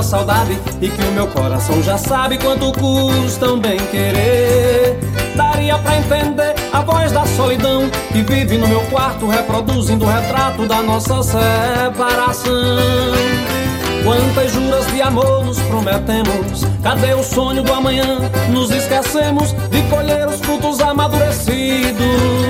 uma saudade e que o meu coração já sabe quanto custa um bem querer. Daria pra entender a voz da solidão que vive no meu quarto reproduzindo o retrato da nossa separação. Quantas juras de amor nos prometemos, cadê o sonho do amanhã? Nos esquecemos de colher os frutos amadurecidos.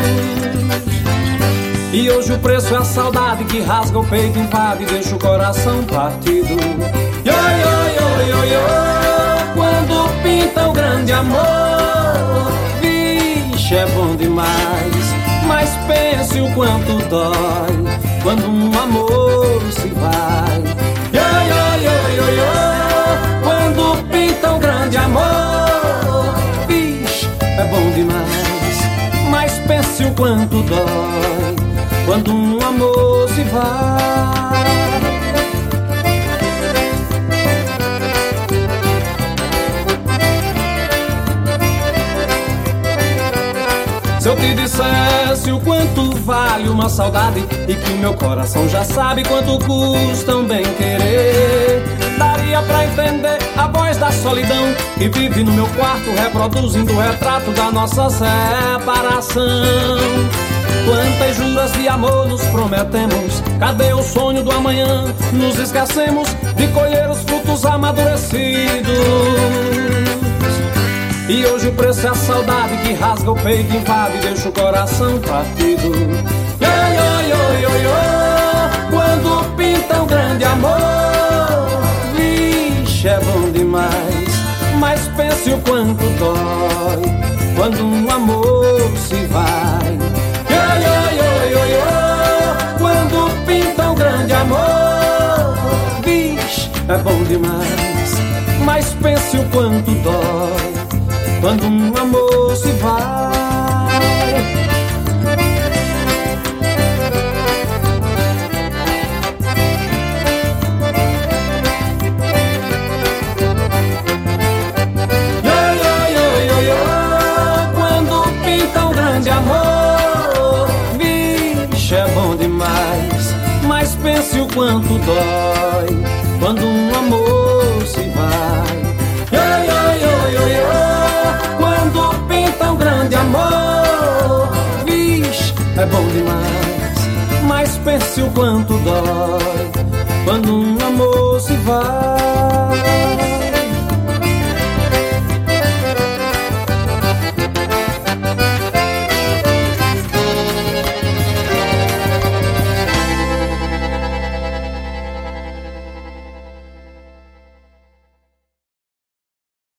E hoje o preço é a saudade que rasga o peito, invade e deixa o coração partido. Yo, yo, yo, yo, yo, quando pinta o grande amor, vixe, é bom demais. Mas pense o quanto dói quando um amor se vai. Yo, yo, yo, yo, yo, quando pinta um grande amor, vixe, é bom demais. Mas pense o quanto dói quando um amor se vai. Se eu te dissesse o quanto vale uma saudade e que o meu coração já sabe quanto custa um bem querer, daria pra entender a voz da solidão que vive no meu quarto reproduzindo o retrato da nossa separação. Quantas juras de amor nos prometemos, cadê o sonho do amanhã? Nos esquecemos de colher os frutos amadurecidos. E hoje o preço é a saudade que rasga o peito, invade e deixa o coração partido. Yo, yo, yo, yo, yo, quando pinta um grande amor, vixe, é bom demais. Mas pense o quanto dói quando um amor se vai. Yo, yo, yo, yo, yo, quando pinta um grande amor, vixe, é bom demais. Mas pense o quanto dói quando um amor se vai. Yo, yo, yo, yo, yo, quando pinta um grande amor, vixe, é bom demais. Mas pense o quanto dói quando um amor se vai. Yo, yo, yo, yo, yo, quando pinta um grande amor, vixe, é bom demais. Mas pense o quanto dói quando um amor se vai.